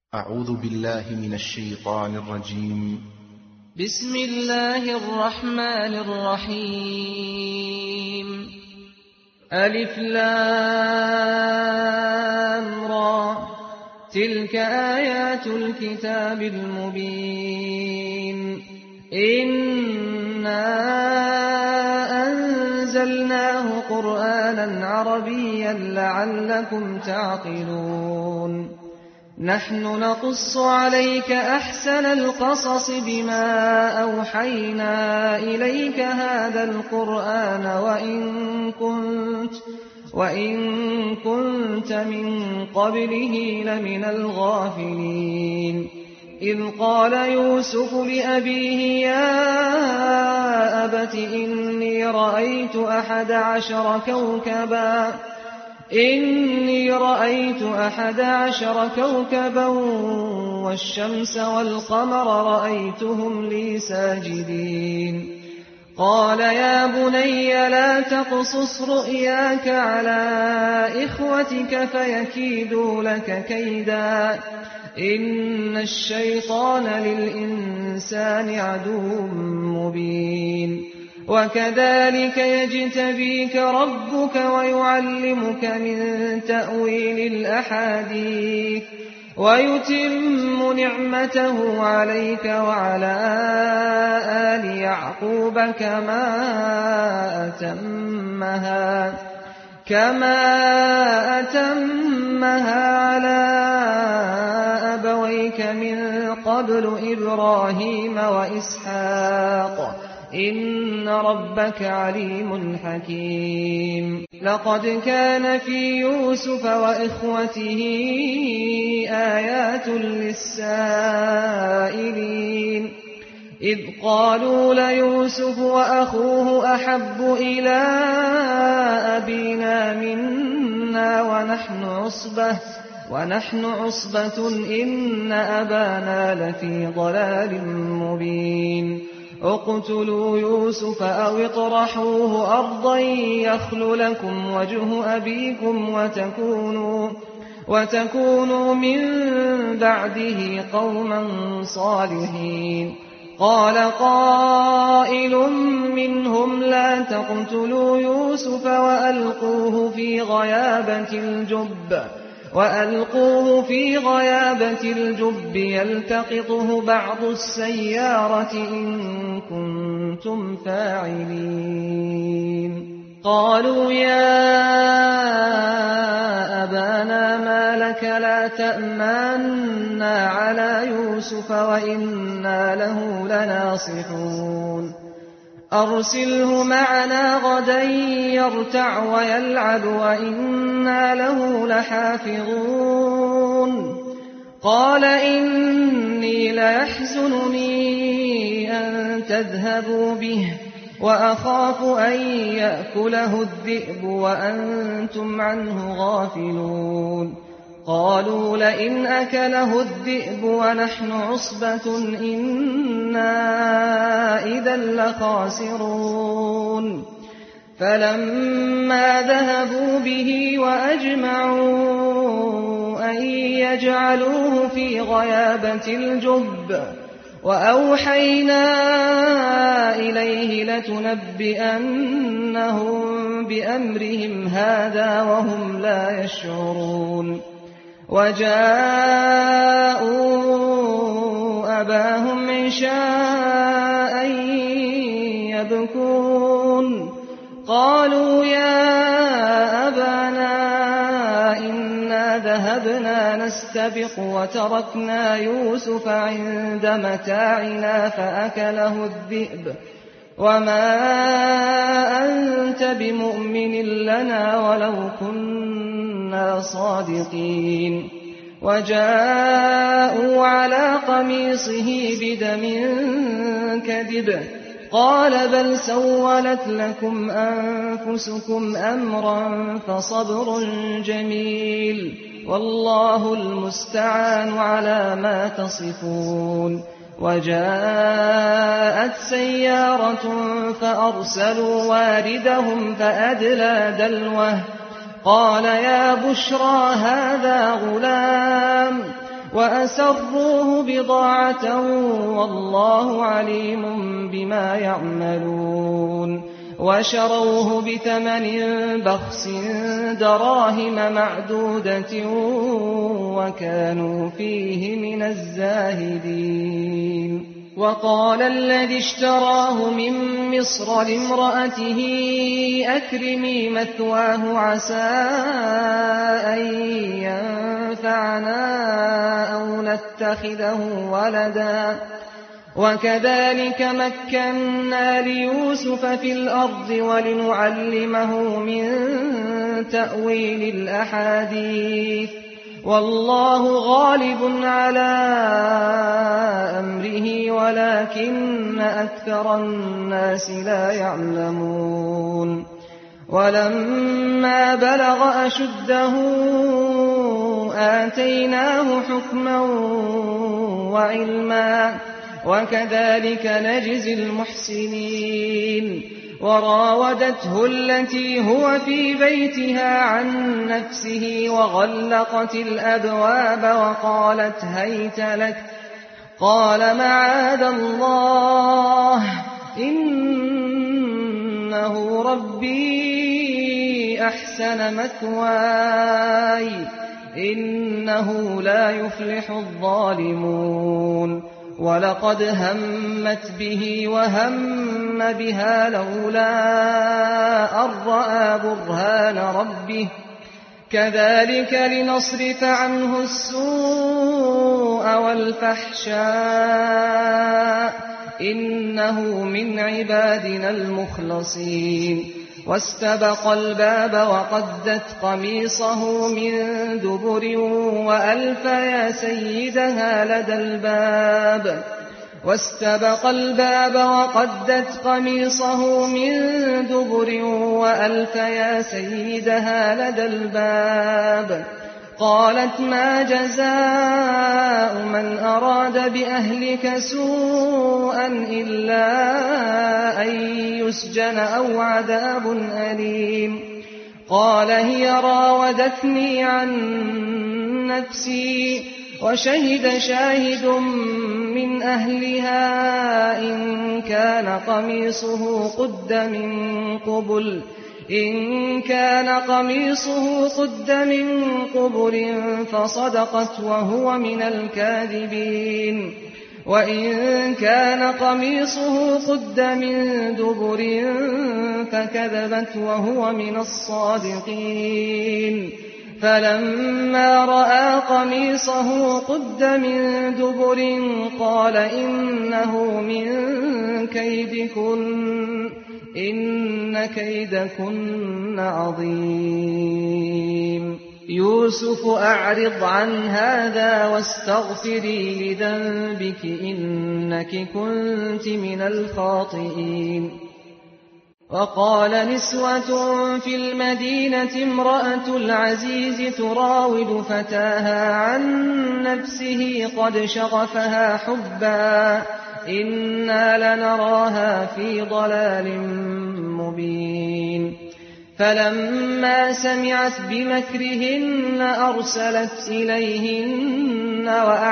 أعوذ بالله من الشيطان الرجيم. بسم الله الرحمن الرحيم. ألف لام را، تلك آيات الكتاب المبين. إنا أنزلناه قرآنا عربيا لعلكم تعقلون. نحن نقص عليك أحسن القصص بما أوحينا إليك هذا القرآن وإن كنت من قبله لمن الغافلين. إذ قال يوسف لأبيه يا أبت إني رأيت 11 كوكبا والشمس والقمر رأيتهم لي ساجدين. قال يا بني لا تقصص رؤياك على إخوتك فيكيدوا لك كيدا، إن الشيطان للإنسان عدو مبين. وكذلك يجتبيك ربك ويعلمك من تأويل الأحاديث ويتم نعمته عليك وعلى آل يعقوب كما أتمها على أبويك من قبل إبراهيم وإسحاق إن ربك عليم حكيم. لقد كان في يوسف وإخوته آيات للسائلين، إذ قالوا ليوسف وأخوه أحب إلى أبينا منا ونحن عصبة إن أبانا لفي ضلال مبين. اقتلوا يوسف أو اطرحوه أرضا يخل لكم وجه أبيكم وتكونوا من بعده قوما صالحين. قال قائل منهم لا تقتلوا يوسف وألقوه في غيابة الجب يلتقطه بعض السيارة إن كنتم فاعلين. قالوا يا أبانا ما لك لا تأمنا على يوسف وإنا له لناصحون. أرسله معنا غدا يرتع ويلعب وإنا له لحافظون. قال إني ليحزنني أن تذهبوا به وأخاف أن يأكله الذئب وأنتم عنه غافلون. قالوا لئن أكله الذئب ونحن عصبة إنا إذا لخاسرون. فلما ذهبوا به وأجمعوا أن يجعلوه في غيابة الجب وأوحينا إليه لتنبئنهم بأمرهم هذا وهم لا يشعرون. وجاءوا أباهم عشاء يبكون. قالوا يا أبانا إنا ذهبنا نستبق وتركنا يوسف عند متاعنا فأكله الذئب وما أنت بمؤمن لنا ولو كنا صادقين. وجاءوا على قميصه بدم كذب قال بل سولت لكم أنفسكم أمرا فصبر جميل والله المستعان على ما تصفون. وجاءت سيارة فأرسلوا واردهم فأدلى دلوه قال يا بشرى هذا غلام وأسروه بضاعة والله عليم بما يعملون وشروه بثمن بخس دراهم معدودة وكانوا فيه من الزاهدين وقال الذي اشتراه من مصر لامرأته أكرمي مثواه عسى أن ينفعنا أو نتخذه ولدا وكذلك مكنا ليوسف في الأرض ولنعلمه من تأويل الأحاديث والله غالب على أمره ولكن أكثر الناس لا يعلمون ولما بلغ أشده آتيناه حكما وعلما وكذلك نجزي المحسنين وراودته التي هو في بيتها عن نفسه وغلقت الأبواب وقالت هيت لك قال معاذ الله إنه ربي أحسن مثواي إنه لا يفلح الظالمون ولقد همت به وهم بها لولا أن رأى برهان ربه كذلك لنصرف عنه السوء والفحشاء إنه من عبادنا المخلصين واستبق الباب وقدت قميصه من دبر وألف يا سيدها لدى الباب واستبق الباب وقدت قميصه من دبر وألف يا سيدها لدى الباب قالت ما جزاء من أراد بأهلك سوءا إلا أن يسجن أو عذاب أليم قال هي راودتني عن نفسي وشهد شاهد من أهلها إن كان قميصه قد من قبل فصدقت وهو من الكاذبين وإن كان قميصه قد من دبر فكذبت وهو من الصادقين فلما رأى قميصه قد من دبر قال إنه من كيدكن إن كيدكن عظيم يوسف أعرض عن هذا واستغفري لذنبك إنك كنت من الخاطئين وقال نسوة في المدينة امرأة العزيز تراود فتاها عن نفسه قد شغفها حبا إنا لنراها في ضلال مبين فلما سمعت بمكرهن أرسلت إليهن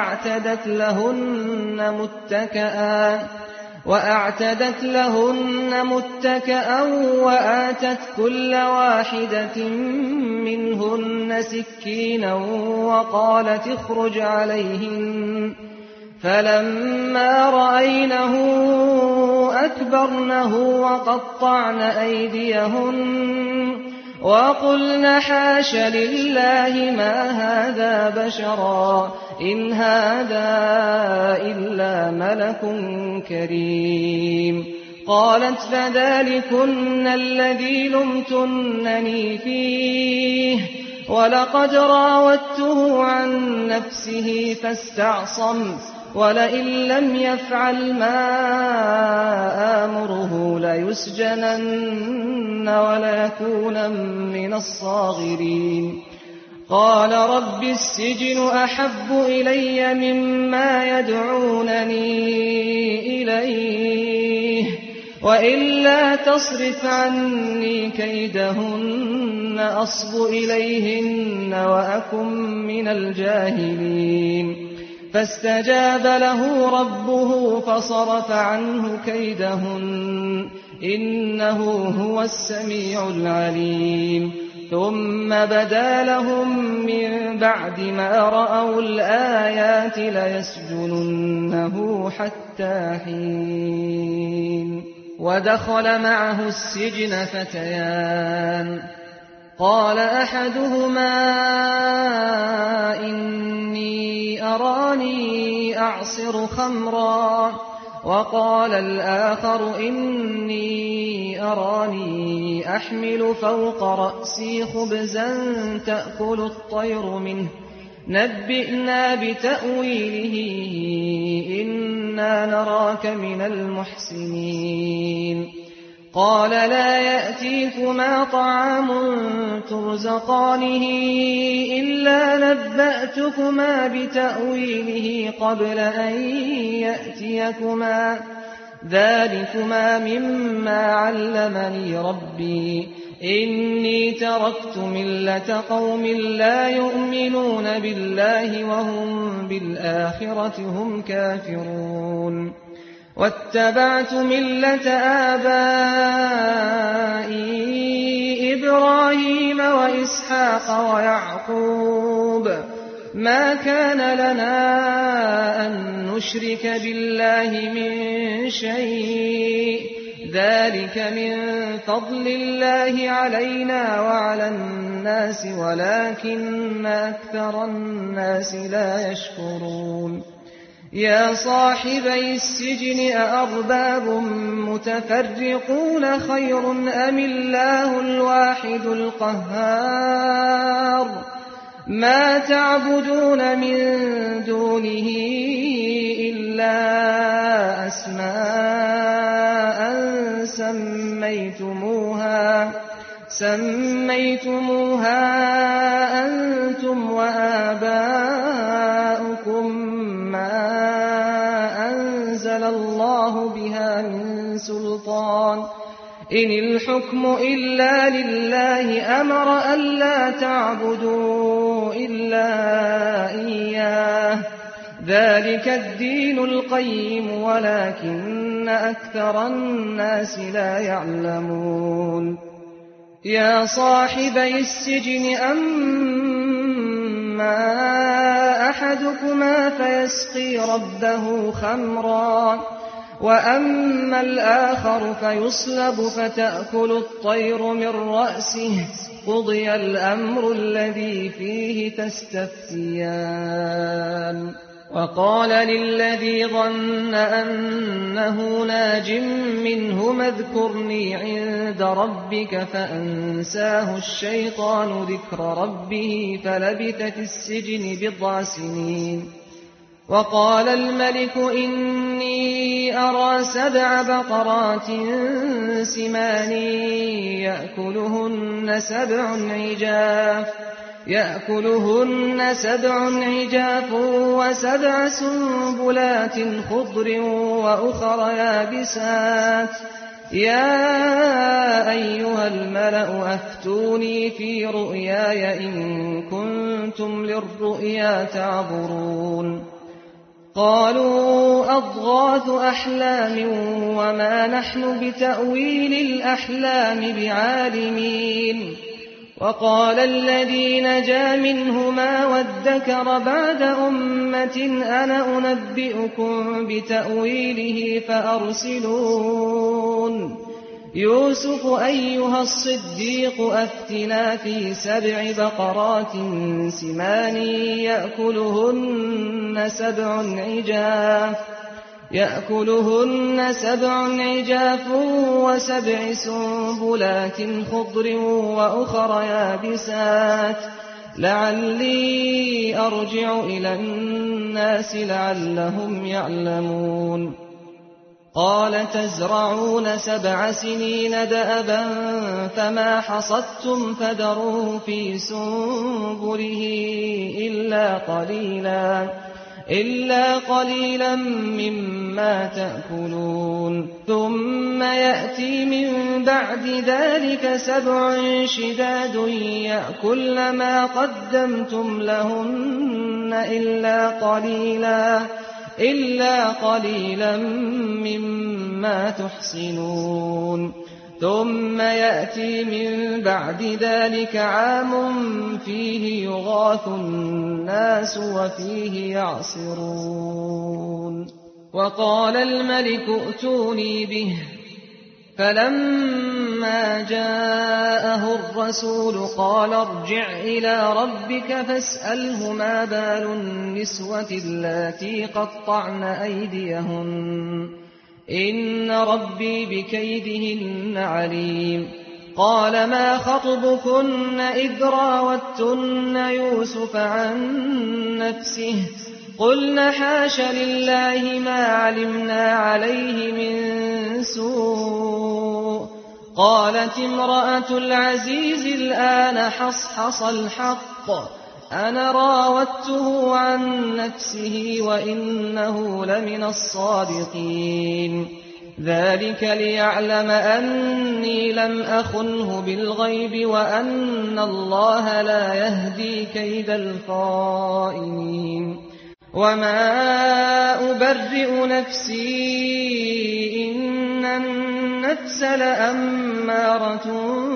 وأعتدت لهن متكئا وآتت كل واحدة منهن سكينا وقالت اخرج عليهن فلما رأينه أكبرنه وقطعن أيديهن وقلن حاش لله ما هذا بشرا إن هذا إلا ملك كريم قالت فذلكن الذي لمتنني فيه ولقد راودته عن نفسه فاستعصم ولئن لم يفعل ما آمره ليسجنن وليكون من الصاغرين قال رب السجن أحب إلي مما يدعونني إليه وإلا تصرف عني كيدهن أصب إليهن وأكن من الجاهلين فاستجاب له ربه فصرف عنه كيدهن إنه هو السميع العليم ثم بدا لهم من بعد ما رأوا الآيات ليسجننه حتى حين ودخل معه السجن فتيان قال أحدهما إني أراني أعصر خمرا وقال الآخر إني أراني أحمل فوق رأسي خبزا تأكل الطير منه نبئنا بتأويله إنا نراك من المحسنين قال لا يأتيكما طعام ترزقانه إلا نبأتكما بتأويله قبل أن يأتيكما ذلكما مما علمني ربي إني تركت ملة قوم لا يؤمنون بالله وهم بالآخرة هم كافرون واتبعت ملة آبائي إبراهيم وإسحاق ويعقوب ما كان لنا أن نشرك بالله من شيء ذلك من فضل الله علينا وعلى الناس ولكن أكثر الناس لا يشكرون يا صاحبي السجن أأرباب متفرقون خير أم الله الواحد القهار ما تعبدون من دونه إلا أسماء سميتموها أنتم وآباؤكم ما أنزل الله بها من سلطان إن الحكم إلا لله أمر ألا تعبدوا إلا إياه ذلك الدين القيم ولكن أكثر الناس لا يعلمون يا صاحبي السجن أما أحدكما فيسقي ربه خمرا وأما الآخر فيصلب فتأكل الطير من رأسه قضي الأمر الذي فيه تستفتيان وقال للذي ظن أنه ناج منهما اذكرني عند ربك فأنساه الشيطان ذكر ربه فلبث في السجن بضع سنين وقال الملك إني أرى 7 بقرات سمان يأكلهن 7 عجاف و7 سنبلات خضر وأخر يابسات يا أيها الملأ أفتوني في رؤياي إن كنتم للرؤيا تعبرون قالوا أضغاث أحلام وما نحن بتأويل الأحلام بعالمين وقال الذي نجا منهما وادكر بعد أمة أنا أنبئكم بتأويله فأرسلون يوسف أيها الصديق أفتنا في 7 بقرات سمان يأكلهن 7 عجاف و7 سنبلات خضر وأخر يابسات لعلي أرجع إلى الناس لعلهم يعلمون قال تزرعون 7 سنين دأبا فما حصدتم فذروه في سنبله إلا قليلا إلا قليلا مما تأكلون ثم يأتي من بعد ذلك 7 شداد يأكلن ما قدمتم لهن إلا قليلا مما تحصنون ثم يأتي من بعد ذلك عام فيه يغاث الناس وفيه يعصرون وقال الملك ائتوني به فلما جاءه الرسول قال ارجع إلى ربك فاسأله ما بال النسوة اللاتي قطعن أيديهن إن ربي بكيدهن عليم قال ما خطبكن إذ راوتن يوسف عن نفسه قلن حاش لله ما علمنا عليه من سوء قالت امرأة العزيز الآن حصحص الحق أنا راودته عن نفسه وإنه لمن الصادقين ذلك ليعلم أني لم أخنه بالغيب وأن الله لا يهدي كيد الخائنين وما أبرئ نفسي إن النفس لأمارة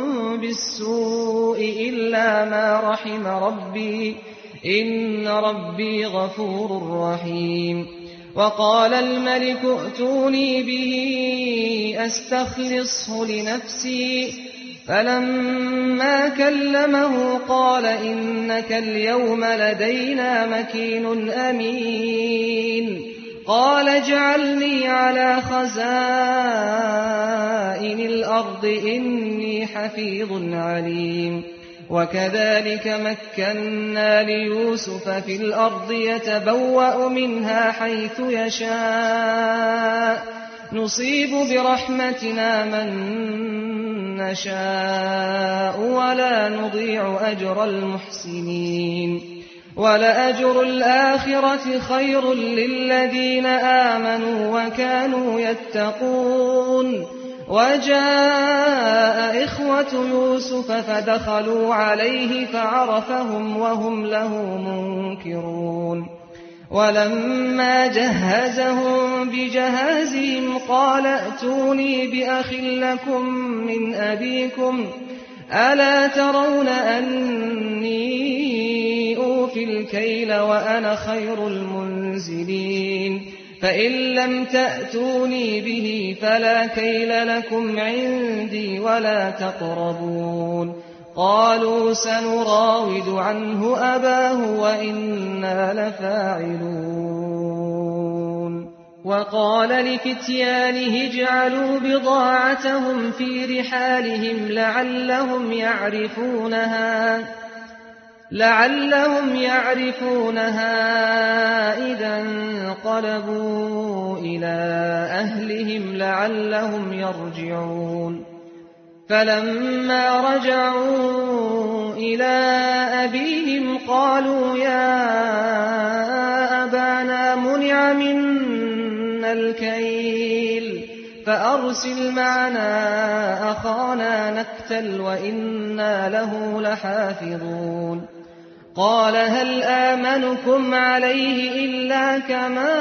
بالسوء إلا ما رحم ربي إن ربي غفور رحيم وقال الملك ائتوني به أستخلصه لنفسي فلما كلمه قال إنك اليوم لدينا مكين أمين قال اجعلني على خزائن الأرض إني حفيظ عليم وكذلك مكنا ليوسف في الأرض يتبوأ منها حيث يشاء نصيب برحمتنا من نشاء ولا نضيع أجر المحسنين ولأجر الآخرة خير للذين آمنوا وكانوا يتقون وجاء إخوة يوسف فدخلوا عليه فعرفهم وهم له منكرون ولما جهزهم بجهازهم قال ائتوني بأخ لكم من أبيكم ألا ترون أني أوفي الكيل وأنا خير المنزلين فإن لم تأتوني به فلا كيل لكم عندي ولا تقربون قالوا سنراود عنه أباه وإنا لفاعلون وقال لفتيانه اجعلوا بضاعتهم في رحالهم لعلهم يعرفونها إذا انقلبوا إلى أهلهم لعلهم يرجعون فلما رجعوا إلى أبيهم قالوا يا أبانا منع منا الكيل فأرسل معنا أخانا نكتل وإنا له لحافظون قال هل آمنكم عليه إلا كما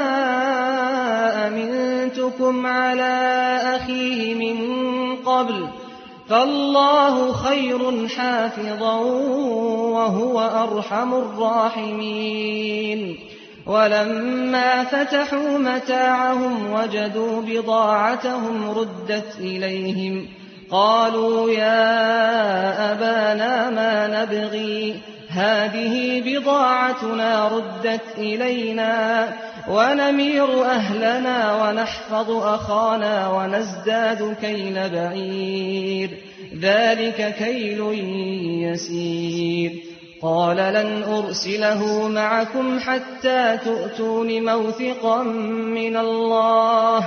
أمنتكم على أخيه من قبل فالله خير حافظا وهو أرحم الراحمين ولما فتحوا متاعهم وجدوا بضاعتهم ردت إليهم قالوا يا أبانا ما نبغي هذه بضاعتنا ردت إلينا ونمير أهلنا ونحفظ أخانا ونزداد كيل بعير ذلك كيل يسير قال لن أرسله معكم حتى تؤتون موثقا من الله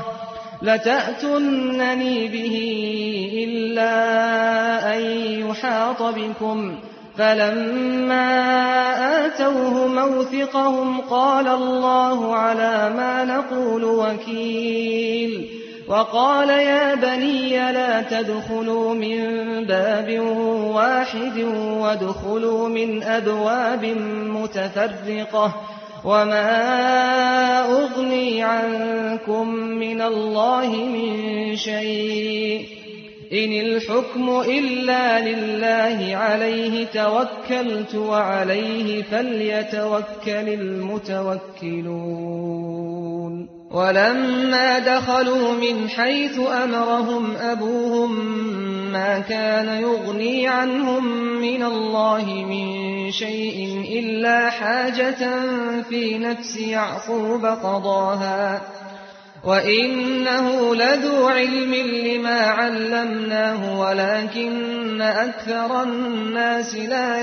لتأتونني به إلا أن يحاط بكم فلما آتوه موثقهم قال الله على ما نقول وكيل وقال يا بني لا تدخلوا من باب واحد وادخلوا من أبواب متفرقة وما أغني عنكم من الله من شيء إن الحكم إلا لله عليه توكلت وعليه فليتوكل المتوكلون ولما دخلوا من حيث أمرهم أبوهم ما كان يغني عنهم من الله من شيء إلا حاجة في نفس يعقوب قضاها وإنه لذو علم لما علمناه ولكن أكثر الناس لا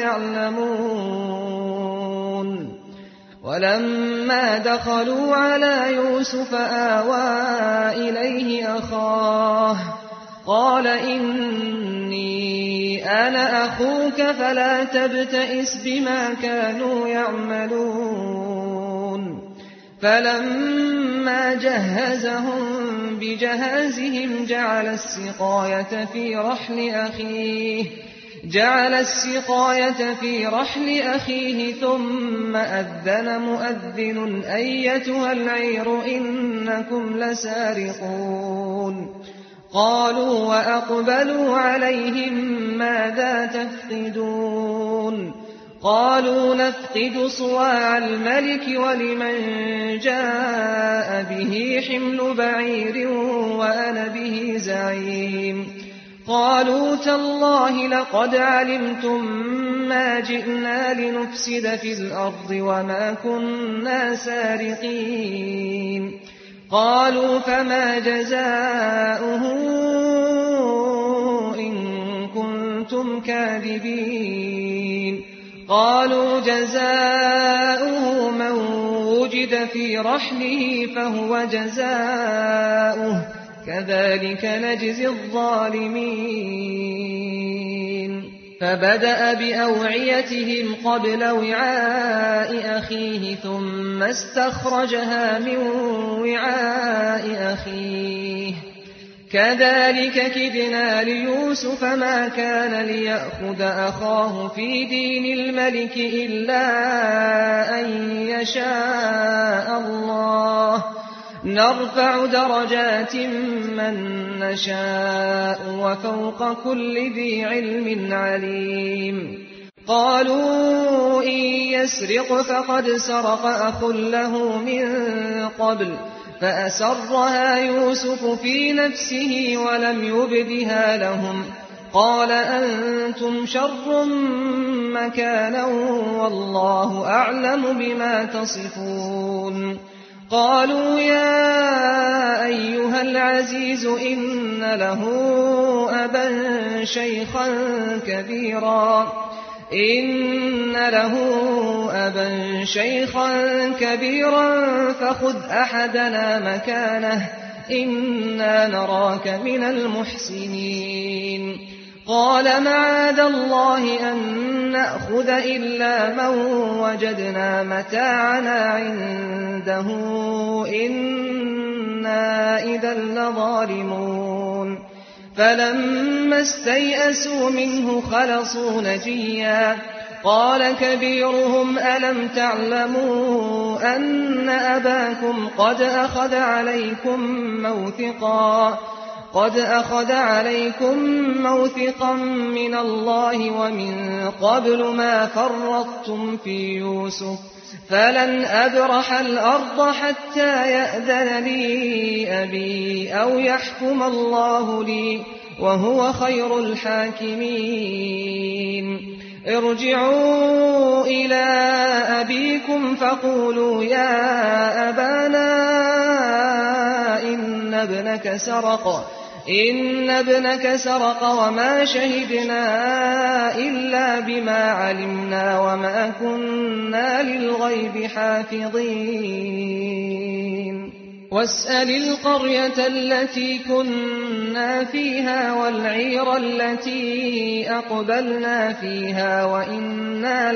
يعلمون ولما دخلوا على يوسف آوى إليه أخاه قال إني أنا أخوك فلا تبتئس بما كانوا يعملون فلما جهزهم بجهازهم جعل السقاية في رحل أخيه ثم أذن مؤذن أيتها العير إنكم لسارقون قالوا وأقبلوا عليهم ماذا تفقدون قالوا نفقد صواع الملك ولمن جاء به حمل بعير وأنا به زعيم قالوا تالله لقد علمتم ما جئنا لنفسد في الأرض وما كنا سارقين قالوا فما جزاؤه إن كنتم كاذبين قالوا جزاؤه من وجد في رحله فهو جزاؤه كذلك نجزي الظالمين فبدأ بأوعيتهم قبل وعاء أخيه ثم استخرجها من وعاء أخيه كذلك كدنا ليوسف ما كان ليأخذ أخاه في دين الملك إلا أن يشاء الله نرفع درجات من نشاء وفوق كل ذي علم عليم قالوا إن يسرق فقد سرق أخ له من قبل فأسرها يوسف في نفسه ولم يبدها لهم قال أنتم شر مكانا والله أعلم بما تصفون قالوا يا أيها العزيز إن له أبا شيخا كبيرا فخذ أحدنا مكانه إنا نراك من المحسنين قال معاذ الله أن نأخذ إلا من وجدنا متاعنا عنده إنا إذا لظالمون فلما استيئسوا منه خلصوا نجيا قال كبيرهم ألم تعلموا أن أباكم قد أخذ عليكم موثقا من الله ومن قبل ما فرطتم في يوسف فلن أبرح الأرض حتى يأذن لي أبي أو يحكم الله لي وهو خير الحاكمين ارجعوا إلى أبيكم فقولوا يا أبانا إن ابنك سرق وما شهدنا إلا بما علمنا وما كنا للغيب حافظين واسأل القرية التي كنا فيها والعير التي أقبلنا فيها وإنا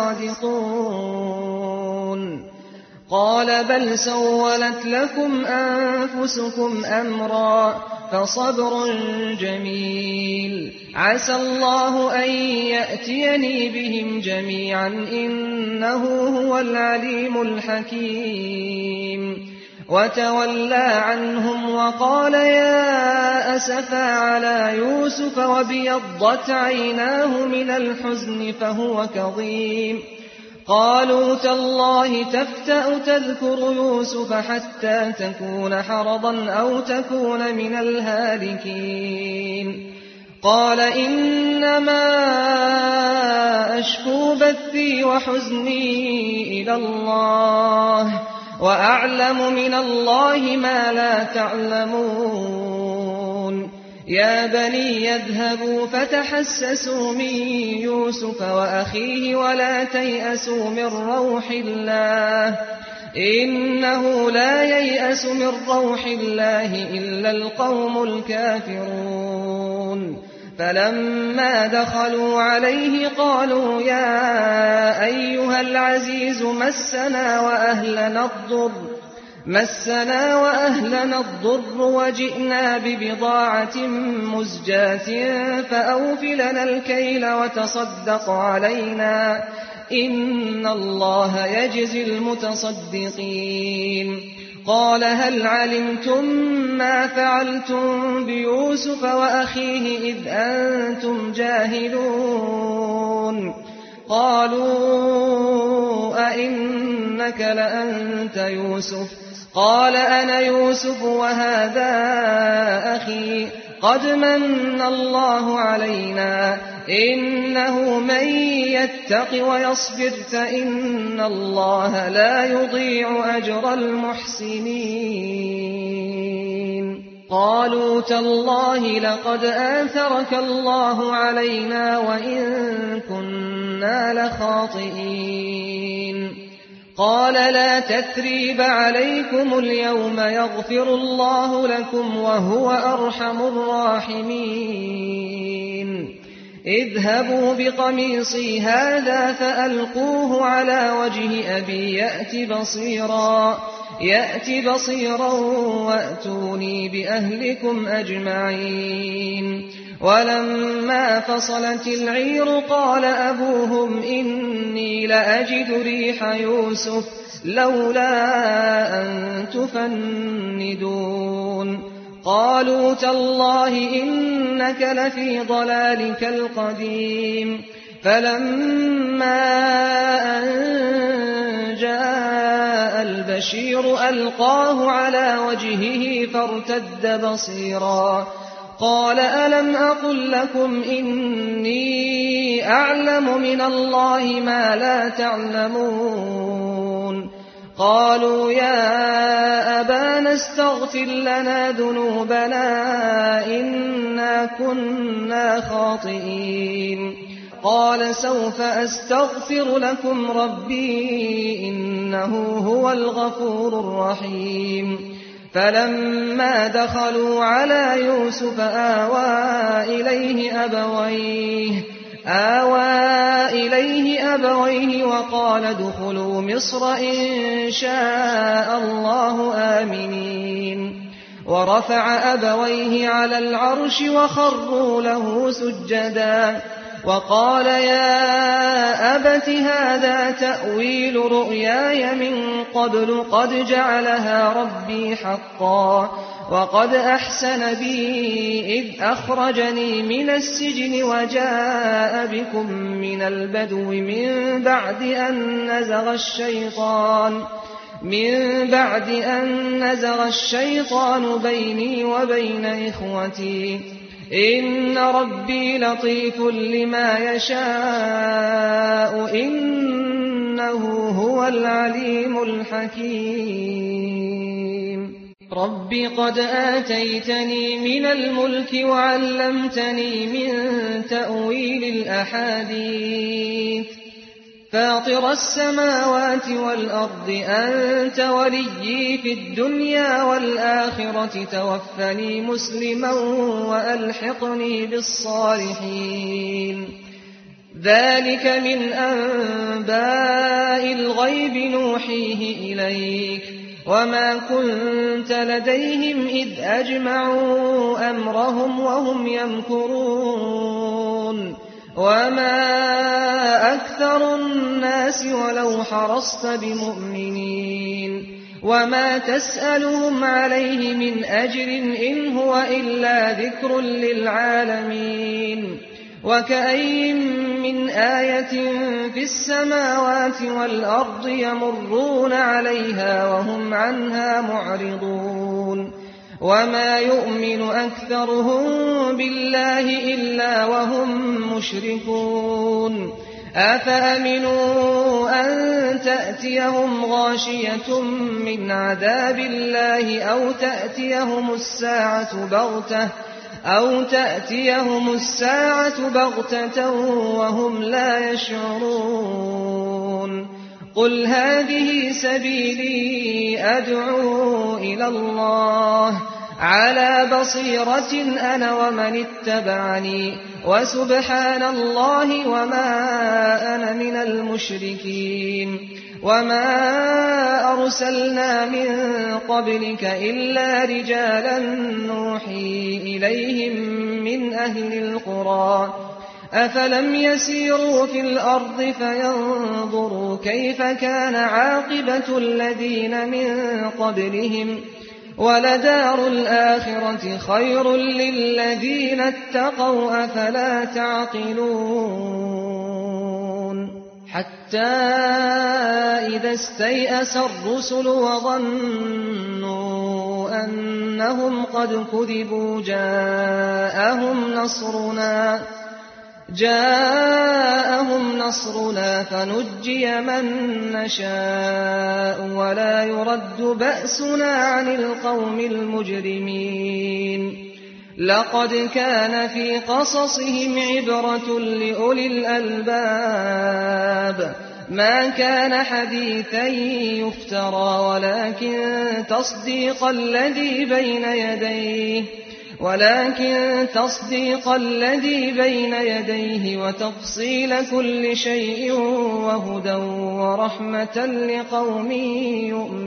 لصادقون قال بل سولت لكم أنفسكم أمرا فصبر جميل عسى الله أن يأتيني بهم جميعا إنه هو العليم الحكيم وتولى عنهم وقال يا أسفا على يوسف وابيضت عيناه من الحزن فهو كظيم قالوا تالله تفتأ تذكر يوسف حتى تكون حرضا أو تكون من الهالكين قال إنما أشكو بثي وحزني إلى الله وأعلم من الله ما لا تعلمون يا بني يذهبوا فتحسسوا من يوسف وأخيه ولا تيأسوا من روح الله إنه لا ييأس من روح الله إلا القوم الكافرون فلما دخلوا عليه قالوا يا أيها العزيز مسنا وأهلنا الضر وجئنا ببضاعة مزجاة فأوف لنا الكيل وتصدق علينا إن الله يجزي المتصدقين قال هل علمتم ما فعلتم بيوسف وأخيه إذ أنتم جاهلون قالوا أئنك لأنت يوسف قال أنا يوسف وهذا أخي قد من الله علينا إنه من يتق ويصبر فإن الله لا يضيع أجر المحسنين قالوا تالله لقد آثرك الله علينا وإن كنا لخاطئين قال لا تثريب عليكم اليوم يغفر الله لكم وهو أرحم الراحمين اذهبوا بقميصي هذا فألقوه على وجه أبي يأت بصيرا وأتوني بأهلكم أجمعين ولما فصلت العير قال أبوهم إني لأجد ريح يوسف لولا أن تفندون قالوا تالله إنك لفي ضلالك القديم فلما أن جاء البشير ألقاه على وجهه فارتد بصيرا قال ألم أقل لكم إني أعلم من الله ما لا تعلمون قالوا يا أبانا استغفر لنا ذنوبنا إنا كنا خاطئين قال سوف أستغفر لكم ربي إنه هو الغفور الرحيم فلما دخلوا على يوسف آوى إليه أبويه وقال ادخلوا مصر إن شاء الله آمنين ورفع أبويه على العرش وخروا له سجدا وقال يا أبت هذا تأويل رؤياي من قبل قد جعلها ربي حقا وقد أحسن بي إذ أخرجني من السجن وجاء بكم من البدو من بعد أن نزغ الشيطان بيني وبين إخوتي إن ربي لطيف لما يشاء إنه هو العليم الحكيم رب قد آتيتني من الملك وعلمتني من تأويل الأحاديث فاطر السماوات والأرض أنت وليي في الدنيا والآخرة توفني مسلما وألحقني بالصالحين ذلك من أنباء الغيب نوحيه إليك وما كنت لديهم إذ أجمعوا أمرهم وهم يمكرون وما أكثر الناس ولو حرصت بمؤمنين وما تسألهم عليه من أجر إن هو إلا ذكر للعالمين وكأي من آية في السماوات والأرض يمرون عليها وهم عنها معرضون وما يؤمن أكثرهم بالله إلا وهم مشركون أفأمنوا أن تأتيهم غاشية من عذاب الله أو تأتيهم الساعة بغتة وهم لا يشعرون قل هذه سبيلي أدعو إلى الله على بصيرة أنا ومن اتبعني وسبحان الله وما أنا من المشركين وما أرسلنا من قبلك إلا رجالا نوحي إليهم من أهل القرى أفلم يسيروا في الأرض فينظروا كيف كان عاقبة الذين من قبلهم ولدار الآخرة خير للذين اتقوا أفلا تعقلون حتى إذا استيأس الرسل وظنوا أنهم قد كذبوا جاءهم نصرنا فنجي من نشاء ولا يرد بأسنا عن القوم المجرمين لقد كان في قصصهم عبرة لأولي الألباب ما كان حديثا يفترى ولكن تصديق الذي بين يديه وتفصيل كل شيء وهدى ورحمة لقوم يؤمنون